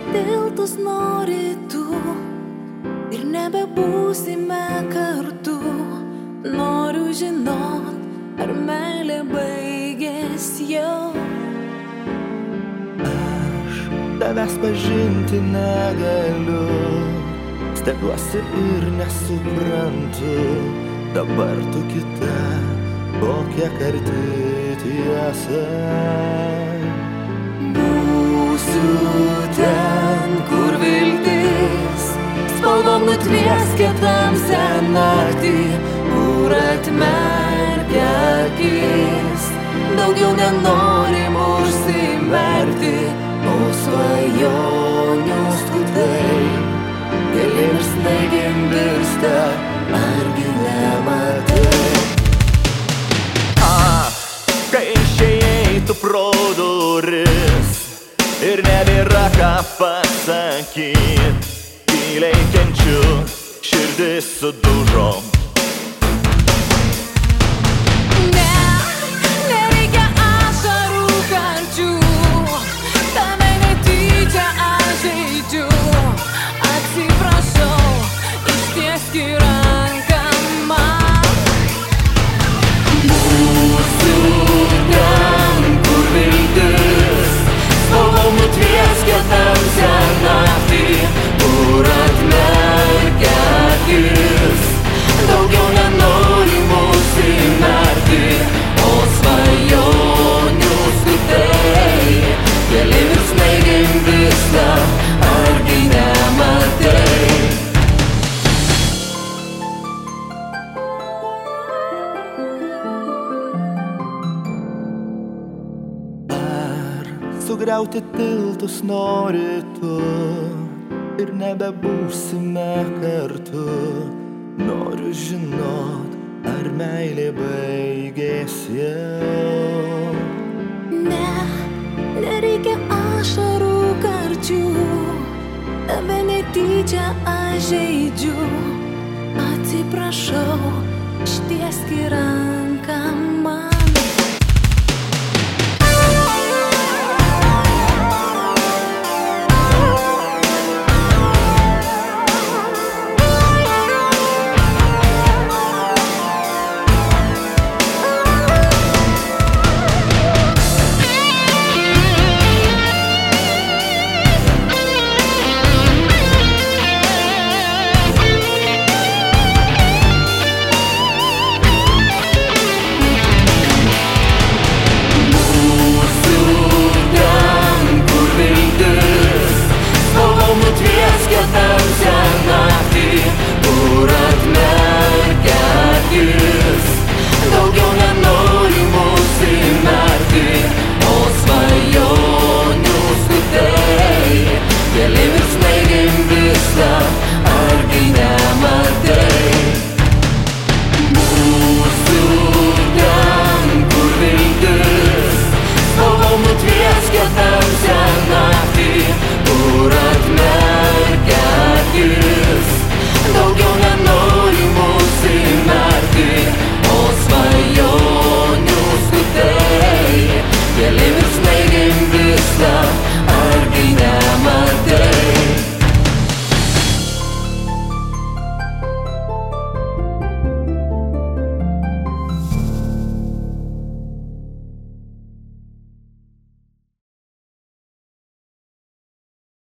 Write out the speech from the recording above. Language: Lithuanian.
tiltus nori tu ir nebebūsime kartu. Noriu žinot, ar meilė baigėsi jau. Aš tavęs pažinti negaliu, stebiuosi ir nesuprantu. Dabar tu kita, kokia karti tiesa. Būsiu ten, kur viltis spalvom nutvieskia tamsią naktį, kur atmerkia akis. Daugiau nenorim užsimerkti, o svajonių skudai gėlėm ir snaigėm virsta, argi nematai? Kai išėjai tu pro duris ir nebėra ką pasakyt, tyliai kenčiu, širdis sudužo. Nereikia ašarų kančių, tave netyčia aš žaidžiu. Atsiprašau, ištieski ranką man. Būsiu ten, kur viltis spalvom nutvieskia tamsią naktį, kur atmerkia akis. Daugiau nenorim užsimerkti, o svajonių skudai gėlėm ir snaigėm virsta, argi nematai? Ar sugriauti tiltus nori tu ir nebebūsime kartu? Noriu žinot, ar meilė baigėsi jau. Nereikia ašarų karčių, tave netyčia aš žaidžiu. Atsiprašau, ištieski ranką man.